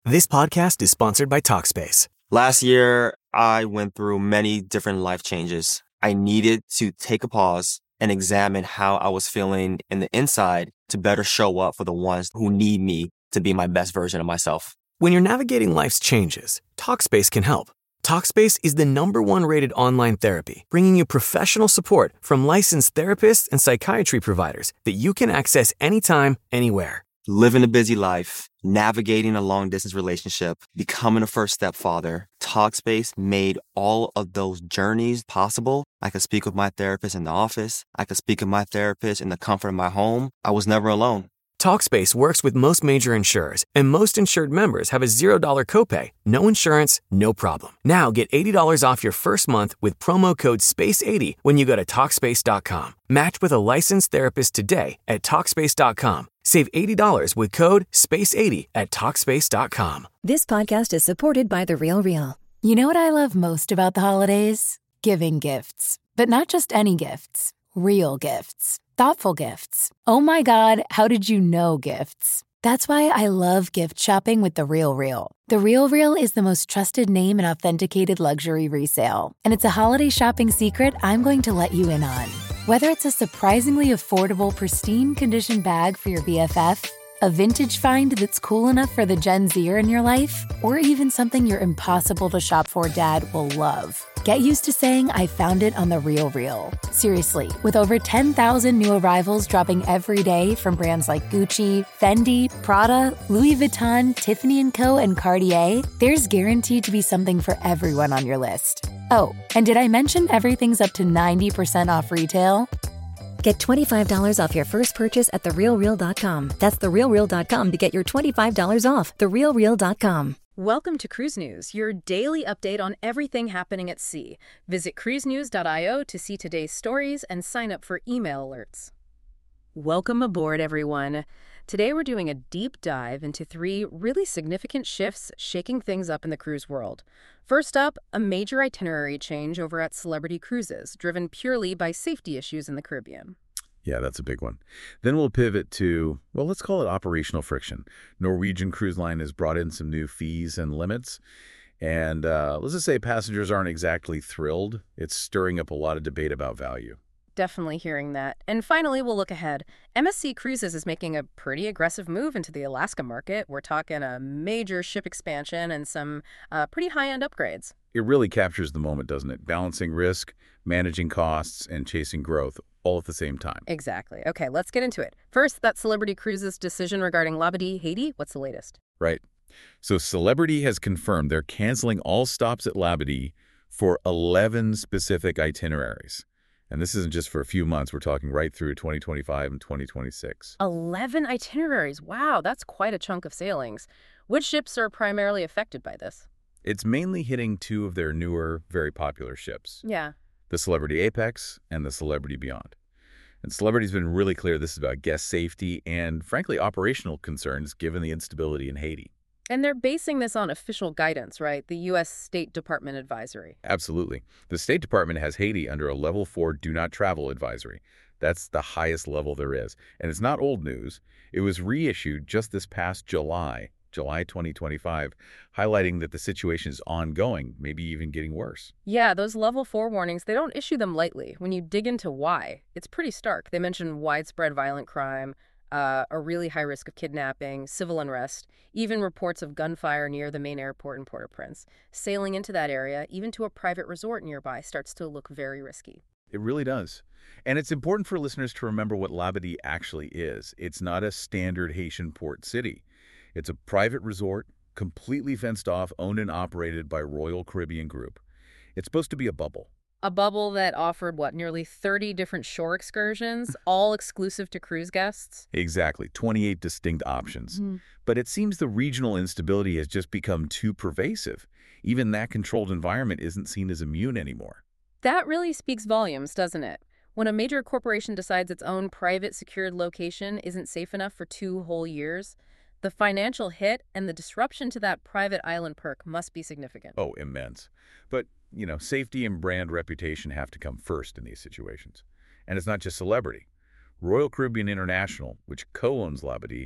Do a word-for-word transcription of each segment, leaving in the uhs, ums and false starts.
This podcast is sponsored by Talkspace. Last year, I went through many different life changes. I needed to take a pause and examine how I was feeling in the inside to better show up for the ones who need me to be my best version of myself. When you're navigating life's changes, Talkspace can help. Talkspace is the number one rated online therapy, bringing you professional support from licensed therapists and psychiatry providers that you can access anytime, anywhere. Living a busy life, navigating a long-distance relationship, becoming a first-step father, Talkspace made all of those journeys possible. I could speak with my therapist in the office. I could speak with my therapist in the comfort of my home. I was never alone. Talkspace works with most major insurers, and most insured members have a zero dollars copay. No insurance, no problem. Now get eighty dollars off your first month with promo code space eighty when you go to Talkspace dot com. Match with a licensed therapist today at Talkspace dot com. Save eighty dollars with code space eighty at Talkspace dot com. This podcast is supported by The Real Real. You know what I love most about the holidays? Giving gifts. But not just any gifts. Real gifts. Thoughtful gifts. Oh my God, how did you know gifts? That's why I love gift shopping with The Real Real. The Real Real is the most trusted name in authenticated luxury resale. And it's a holiday shopping secret I'm going to let you in on. Whether it's a surprisingly affordable, pristine condition bag for your B F F, a vintage find that's cool enough for the Gen Zer in your life, or even something your impossible to shop for dad will love. Get used to saying I found it on The Real Real. Seriously, with over ten thousand new arrivals dropping every day from brands like Gucci, Fendi, Prada, Louis Vuitton, Tiffany and Co, and Cartier, there's guaranteed to be something for everyone on your list. Oh, and did I mention everything's up to ninety percent off retail? Get twenty-five dollars off your first purchase at the real real dot com. That's the real real dot com to get your twenty-five dollars off. the real real dot com. Welcome to Cruise News, your daily update on everything happening at sea. Visit cruise news dot io to see today's stories and sign up for email alerts. Welcome aboard, everyone. Today we're doing a deep dive into three really significant shifts shaking things up in the cruise world. First up, a major itinerary change over at Celebrity Cruises, driven purely by safety issues in the Caribbean. Yeah, that's a big one. Then we'll pivot to, well, let's call it operational friction. Norwegian Cruise Line has brought in some new fees and limits. And uh, let's just say passengers aren't exactly thrilled. It's stirring up a lot of debate about value. Definitely hearing that. And finally, we'll look ahead. M S C Cruises is making a pretty aggressive move into the Alaska market. We're talking a major ship expansion and some uh, pretty high-end upgrades. It really captures the moment, doesn't it? Balancing risk, managing costs, and chasing growth all at the same time. Exactly. Okay, let's get into it. First, that Celebrity Cruises decision regarding Labadee, Haiti. What's the latest? Right. So Celebrity has confirmed they're canceling all stops at Labadee for eleven specific itineraries. And this isn't just for a few months. We're talking right through twenty twenty-five and twenty twenty-six. eleven itineraries. Wow, that's quite a chunk of sailings. Which ships are primarily affected by this? It's mainly hitting two of their newer, very popular ships. Yeah. The Celebrity Apex and the Celebrity Beyond. And Celebrity's been really clear this is about guest safety and, frankly, operational concerns given the instability in Haiti. And they're basing this on official guidance, right? The U S State Department advisory. Absolutely. The State Department has Haiti under a level four do not travel advisory. That's the highest level there is. And it's not old news. It was reissued just this past July, July twenty twenty-five, highlighting that the situation is ongoing, maybe even getting worse. Yeah, those level four warnings, they don't issue them lightly. When you dig into why, it's pretty stark. They mention widespread violent crime, Uh, a really high risk of kidnapping, civil unrest, even reports of gunfire near the main airport in Port-au-Prince. Sailing into that area, even to a private resort nearby, starts to look very risky. It really does. And it's important for listeners to remember what Labadee actually is. It's not a standard Haitian port city. It's a private resort, completely fenced off, owned and operated by Royal Caribbean Group. It's supposed to be a bubble. A bubble that offered, what, nearly thirty different shore excursions, all exclusive to cruise guests? Exactly, twenty-eight distinct options. Mm-hmm. But it seems the regional instability has just become too pervasive. Even that controlled environment isn't seen as immune anymore. That really speaks volumes, doesn't it? When a major corporation decides its own private secured location isn't safe enough for two whole years, the financial hit and the disruption to that private island perk must be significant. Oh, immense. But, you know, safety and brand reputation have to come first in these situations. And it's not just Celebrity. Royal Caribbean International, which co-owns Labadee,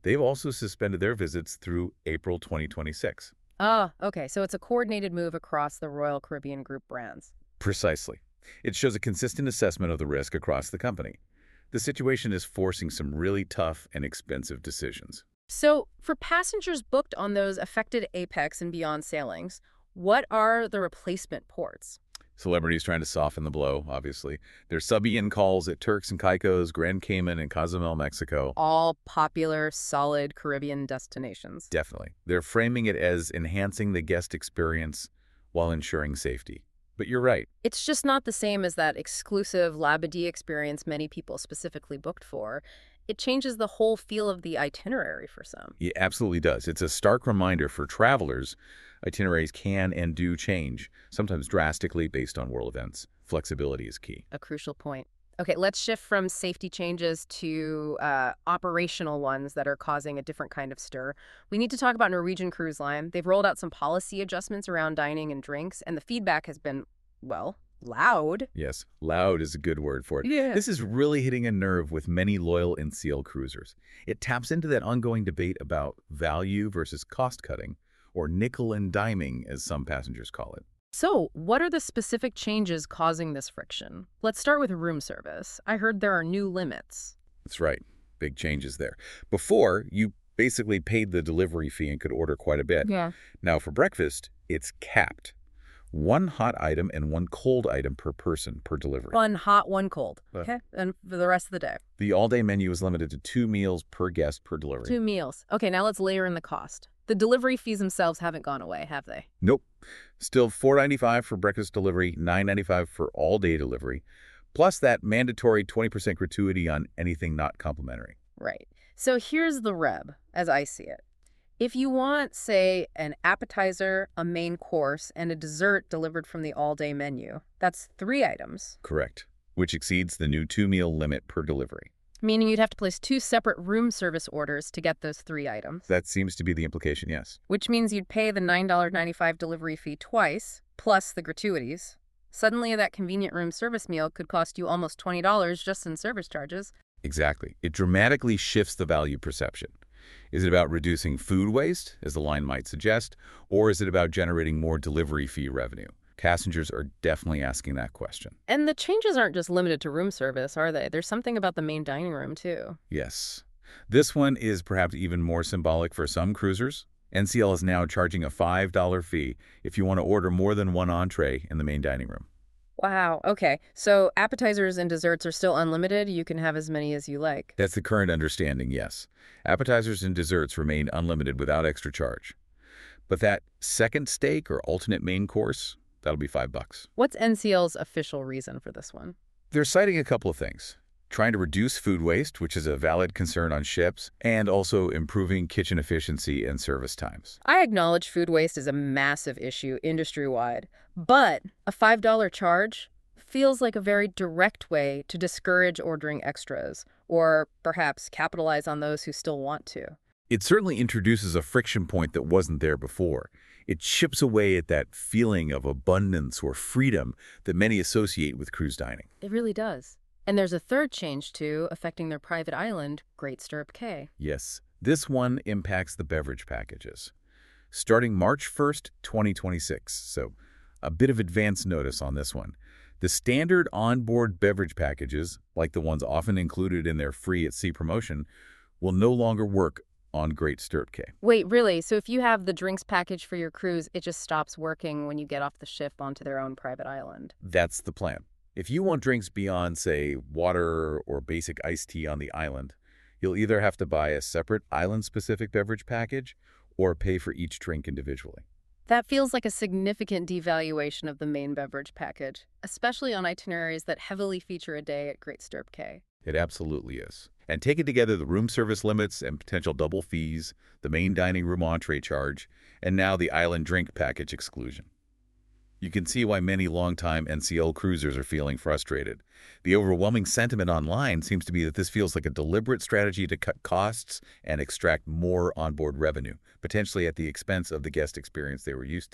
They've also suspended their visits through April twenty twenty-six. Ah, okay. So it's a coordinated move across the Royal Caribbean Group brands. Precisely. It shows a consistent assessment of the risk across the company. The situation is forcing some really tough and expensive decisions. So for passengers booked on those affected Apex and beyond sailings, what are the replacement ports? Celebrities trying to soften the blow, obviously. There's sub-in calls at Turks and Caicos, Grand Cayman, and Cozumel, Mexico. All popular, solid Caribbean destinations. Definitely. They're framing it as enhancing the guest experience while ensuring safety. But you're right. It's just not the same as that exclusive Labadee experience many people specifically booked for. It changes the whole feel of the itinerary for some. It absolutely does. It's a stark reminder for travelers. Itineraries can and do change, sometimes drastically based on world events. Flexibility is key. A crucial point. Okay, let's shift from safety changes to uh, operational ones that are causing a different kind of stir. We need to talk about Norwegian Cruise Line. They've rolled out some policy adjustments around dining and drinks, and the feedback has been, well, loud. Yes, loud is a good word for it. Yeah. This is really hitting a nerve with many loyal N C L cruisers. It taps into that ongoing debate about value versus cost-cutting, or nickel and diming, as some passengers call it. So, what are the specific changes causing this friction? Let's start with room service. I heard there are new limits. That's right. Big changes there. Before, you basically paid the delivery fee and could order quite a bit. Yeah. Now, for breakfast, it's capped. One hot item and one cold item per person per delivery. One hot, one cold. Uh. Okay, and for the rest of the day. The all-day menu is limited to two meals per guest per delivery. Two meals. Okay, now let's layer in the cost. The delivery fees themselves haven't gone away, have they? Nope. Still four dollars and ninety-five cents for breakfast delivery, nine dollars and ninety-five cents for all-day delivery, plus that mandatory twenty percent gratuity on anything not complimentary. Right. So here's the rub, as I see it. If you want, say, an appetizer, a main course, and a dessert delivered from the all-day menu, that's three items. Correct, which exceeds the new two-meal limit per delivery. Meaning you'd have to place two separate room service orders to get those three items. That seems to be the implication, yes. Which means you'd pay the nine dollars and ninety-five cents delivery fee twice, plus the gratuities. Suddenly, that convenient room service meal could cost you almost twenty dollars just in service charges. Exactly. It dramatically shifts the value perception. Is it about reducing food waste, as the line might suggest, or is it about generating more delivery fee revenue? Passengers are definitely asking that question. And the changes aren't just limited to room service, are they? There's something about the main dining room, too. Yes. This one is perhaps even more symbolic for some cruisers. N C L is now charging a five dollar fee if you want to order more than one entree in the main dining room. Wow. Okay. So appetizers and desserts are still unlimited. You can have as many as you like. That's the current understanding, yes. Appetizers and desserts remain unlimited without extra charge. But that second steak or alternate main course, that'll be five bucks. What's N C L's official reason for this one? They're citing a couple of things. Trying to reduce food waste, which is a valid concern on ships, and also improving kitchen efficiency and service times. I acknowledge food waste is a massive issue industry-wide, but a five dollar charge feels like a very direct way to discourage ordering extras, or perhaps capitalize on those who still want to. It certainly introduces a friction point that wasn't there before. It chips away at that feeling of abundance or freedom that many associate with cruise dining. It really does. And there's a third change, too, affecting their private island, Great Stirrup Cay. Yes, this one impacts the beverage packages. Starting March first, twenty twenty-six, so a bit of advance notice on this one. The standard onboard beverage packages, like the ones often included in their free at sea promotion, will no longer work on Great Stirrup Cay. Wait, really? So if you have the drinks package for your cruise, it just stops working when you get off the ship onto their own private island? That's the plan. If you want drinks beyond, say, water or basic iced tea on the island, you'll either have to buy a separate island-specific beverage package or pay for each drink individually. That feels like a significant devaluation of the main beverage package, especially on itineraries that heavily feature a day at Great Stirrup Cay. It absolutely is. And taking together the room service limits and potential double fees, the main dining room entree charge, and now the island drink package exclusion. You can see why many longtime N C L cruisers are feeling frustrated. The overwhelming sentiment online seems to be that this feels like a deliberate strategy to cut costs and extract more onboard revenue, potentially at the expense of the guest experience they were used to.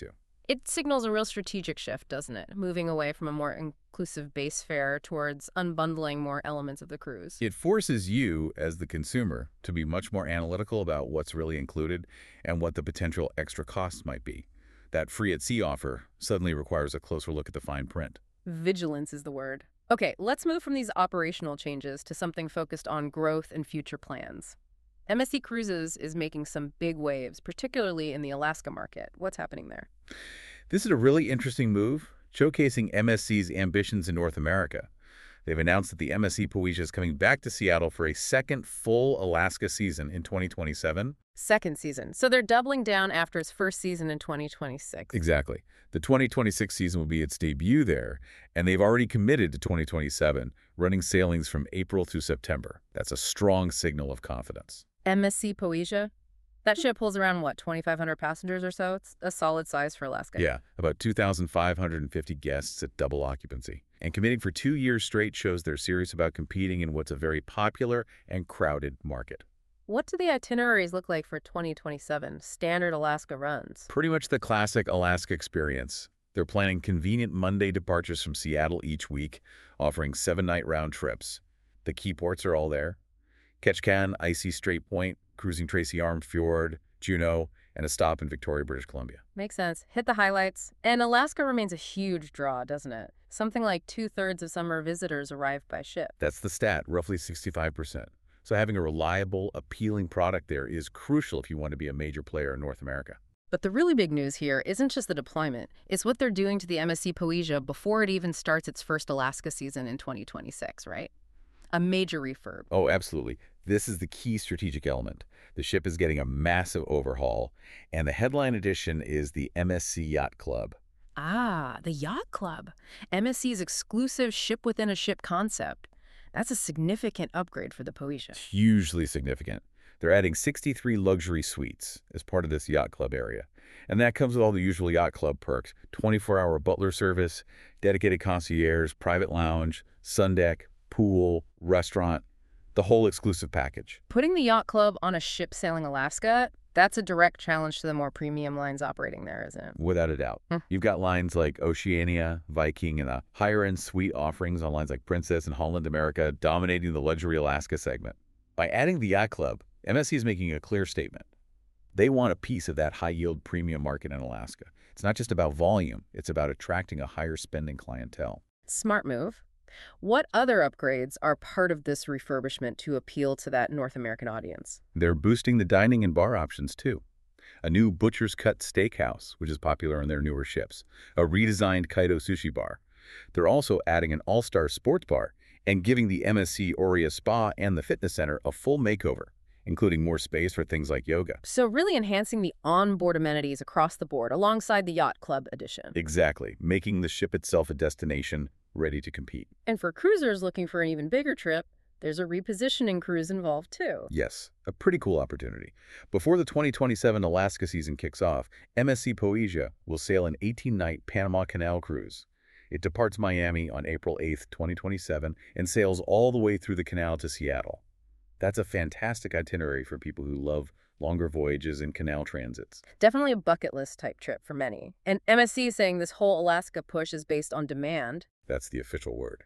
It signals a real strategic shift, doesn't it? Moving away from a more inclusive base fare towards unbundling more elements of the cruise. It forces you, as the consumer, to be much more analytical about what's really included and what the potential extra costs might be. That free at sea offer suddenly requires a closer look at the fine print. Vigilance is the word. Okay, let's move from these operational changes to something focused on growth and future plans. M S C Cruises is making some big waves, particularly in the Alaska market. What's happening there? This is a really interesting move, showcasing M S C's ambitions in North America. They've announced that the M S C Poesia is coming back to Seattle for a second full Alaska season in twenty twenty-seven. Second season. So they're doubling down after its first season in twenty twenty-six. Exactly. The twenty twenty-six season will be its debut there, and they've already committed to twenty twenty-seven, running sailings from April through September. That's a strong signal of confidence. M S C Poesia? That ship holds around, what, twenty-five hundred passengers or so? It's a solid size for Alaska. Yeah, about two thousand five hundred fifty guests at double occupancy. And committing for two years straight shows they're serious about competing in what's a very popular and crowded market. What do the itineraries look like for twenty twenty-seven? Standard Alaska runs. Pretty much the classic Alaska experience. They're planning convenient Monday departures from Seattle each week, offering seven-night round trips. The key ports are all there. Ketchikan, Icy Strait Point, cruising Tracy Arm Fjord, Juneau, and a stop in Victoria, British Columbia. Makes sense. Hit the highlights. And Alaska remains a huge draw, doesn't it? Something like two-thirds of summer visitors arrive by ship. That's the stat, roughly sixty-five percent. So having a reliable, appealing product there is crucial if you want to be a major player in North America. But the really big news here isn't just the deployment. It's what they're doing to the M S C Poesia before it even starts its first Alaska season in twenty twenty-six, right? A major refurb. Oh, absolutely. This is the key strategic element. The ship is getting a massive overhaul, and the headline edition is the M S C Yacht Club. Ah, the Yacht Club. M S C's exclusive ship-within-a-ship concept. That's a significant upgrade for the Poesia. Hugely significant. They're adding sixty-three luxury suites as part of this Yacht Club area. And that comes with all the usual Yacht Club perks: twenty-four hour butler service, dedicated concierge, private lounge, sun deck, pool, restaurant, the whole exclusive package. Putting the Yacht Club on a ship sailing Alaska, that's a direct challenge to the more premium lines operating there, isn't it? Without a doubt. Hmm. You've got lines like Oceania, Viking, and the higher-end suite offerings on lines like Princess and Holland America dominating the luxury Alaska segment. By adding the Yacht Club, M S C is making a clear statement. They want a piece of that high-yield premium market in Alaska. It's not just about volume. It's about attracting a higher-spending clientele. Smart move. What other upgrades are part of this refurbishment to appeal to that North American audience? They're boosting the dining and bar options, too. A new Butcher's Cut Steakhouse, which is popular on their newer ships. A redesigned Kaido Sushi Bar. They're also adding an all-star sports bar and giving the M S C Aurea Spa and the fitness center a full makeover, including more space for things like yoga. So really enhancing the onboard amenities across the board alongside the Yacht Club edition. Exactly, making the ship itself a destination ready to compete. And for cruisers looking for an even bigger trip, there's a repositioning cruise involved too. Yes, a pretty cool opportunity. Before the twenty twenty-seven Alaska season kicks off, M S C Poesia will sail an eighteen-night Panama Canal cruise. It departs Miami on April eighth, twenty twenty-seven, and sails all the way through the canal to Seattle. That's a fantastic itinerary for people who love longer voyages and canal transits. Definitely a bucket list type trip for many. And M S C is saying this whole Alaska push is based on demand. That's the official word.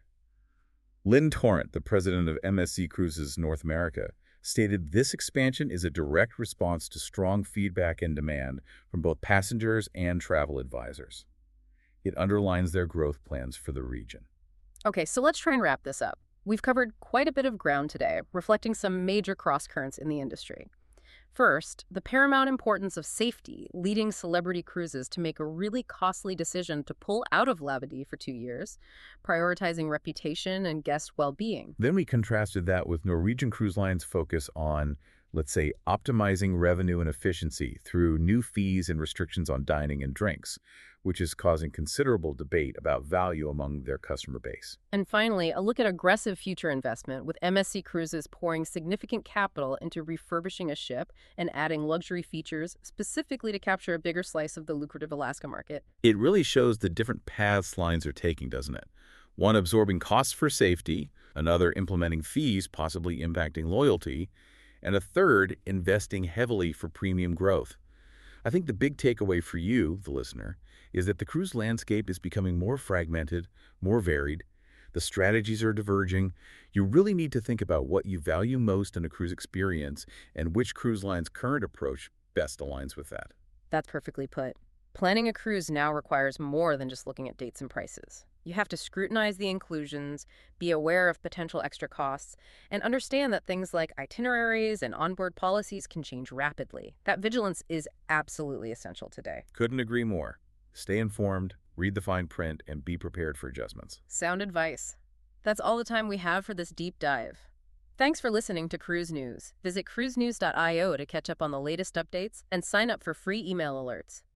Lynn Torrent, the president of M S C Cruises North America, stated this expansion is a direct response to strong feedback and demand from both passengers and travel advisors. It underlines their growth plans for the region. Okay, so let's try and wrap this up. We've covered quite a bit of ground today, reflecting some major cross-currents in the industry. First, the paramount importance of safety leading Celebrity Cruises to make a really costly decision to pull out of Labadee for two years, prioritizing reputation and guest well-being. Then we contrasted that with Norwegian Cruise Line's focus on, let's say, optimizing revenue and efficiency through new fees and restrictions on dining and drinks, which is causing considerable debate about value among their customer base. And finally, a look at aggressive future investment, with M S C Cruises pouring significant capital into refurbishing a ship and adding luxury features specifically to capture a bigger slice of the lucrative Alaska market. It really shows the different paths lines are taking, doesn't it? One absorbing costs for safety, another implementing fees possibly impacting loyalty, and a third investing heavily for premium growth. I think the big takeaway for you, the listener, is that the cruise landscape is becoming more fragmented, more varied. The strategies are diverging. You really need to think about what you value most in a cruise experience and which cruise line's current approach best aligns with that. That's perfectly put. Planning a cruise now requires more than just looking at dates and prices. You have to scrutinize the inclusions, be aware of potential extra costs, and understand that things like itineraries and onboard policies can change rapidly. That vigilance is absolutely essential today. Couldn't agree more. Stay informed, read the fine print, and be prepared for adjustments. Sound advice. That's all the time we have for this deep dive. Thanks for listening to Cruise News. Visit cruise news dot i o to catch up on the latest updates and sign up for free email alerts.